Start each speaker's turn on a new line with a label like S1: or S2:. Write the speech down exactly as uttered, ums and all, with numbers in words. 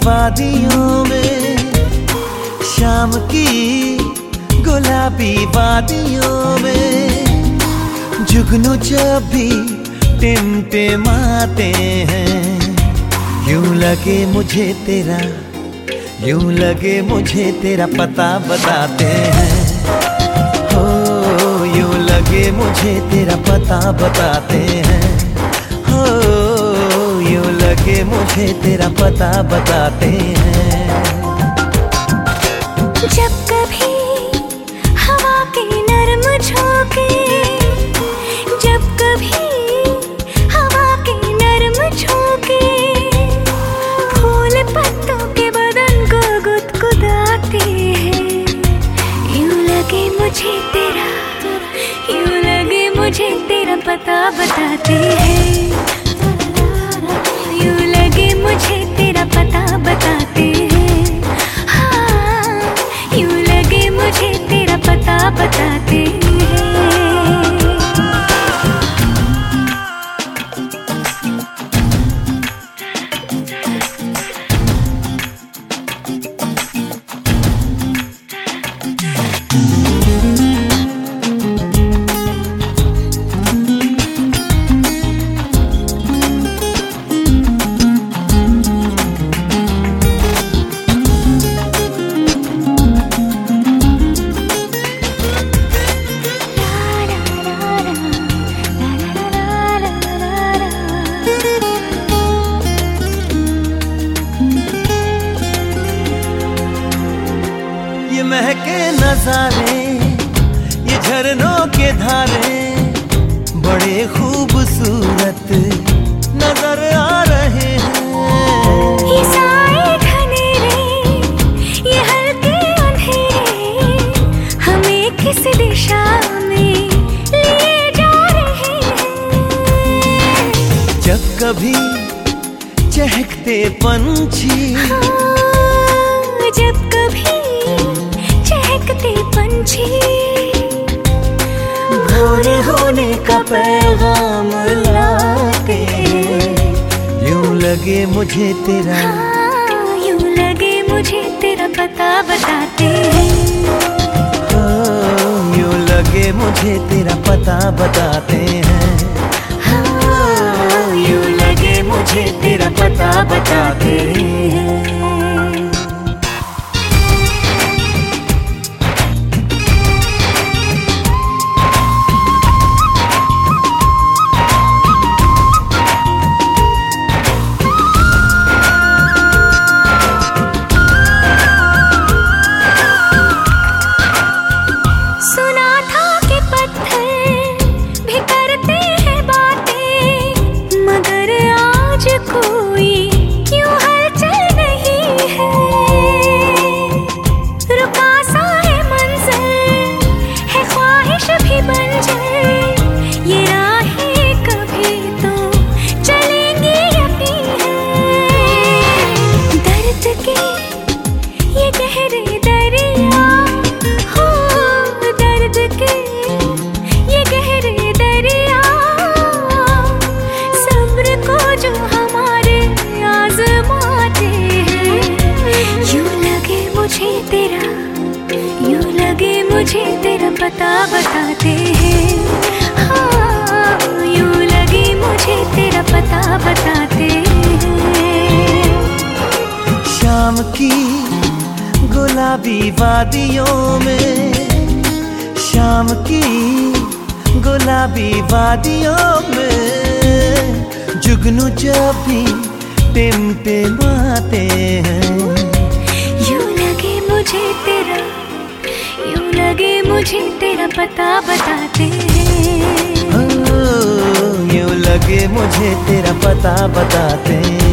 S1: वादियों में, शाम की गुलाबी वादियों में जुगनू जब भी टिमटिमाते हैं, यूं लगे मुझे तेरा, यूं लगे मुझे तेरा पता बताते हैं। हो यूं लगे मुझे तेरा पता बताते हैं, हो यूं लगे मुझे तेरा पता बताते हैं।
S2: जब कभी हवा के नरम झोंके, जब कभी हवा के नरम झोंके फूल पत्तों के बदन को गुदगुदाते हैं, यूं लगे मुझे तेरा, यूं लगे मुझे तेरा पता बताते हैं, यूं लगे मुझे तेरा पता बताते हैं, हाँ यूं लगे मुझे तेरा पता बताते हैं।
S1: ये महके नजारे, ये झरनों के धारे बड़े खूबसूरत नजर आ रहे हैं।
S2: ये साए घनेरे, ये हल्के अंधेरे हमें किस दिशा में लिए जा रहे हैं।
S1: जब कभी चहकते पंछी,
S2: हाँ, जब कभी चहकते पंछी
S1: भोर होने का पैगाम लाते, यूं लगे मुझे तेरा,
S2: हाँ, यूं लगे मुझे तेरा पता बताते हैं,
S1: ओ, यूं लगे मुझे तेरा पता बताते हैं,
S2: हाँ, यूं लगे मुझे तेरा पता बताते हैं। मुझे तेरा पता बताते हैं, हाँ यूं लगे मुझे तेरा पता बताते हैं।
S1: शाम की गुलाबी वादियों में, शाम की गुलाबी वादियों में जुगनू जब भी टिमटिमाते हैं,
S2: यूं लगे मुझे तेरा, यूं लगे मुझे तेरा पता बताते हैं,
S1: यूं लगे मुझे तेरा पता बताते हैं।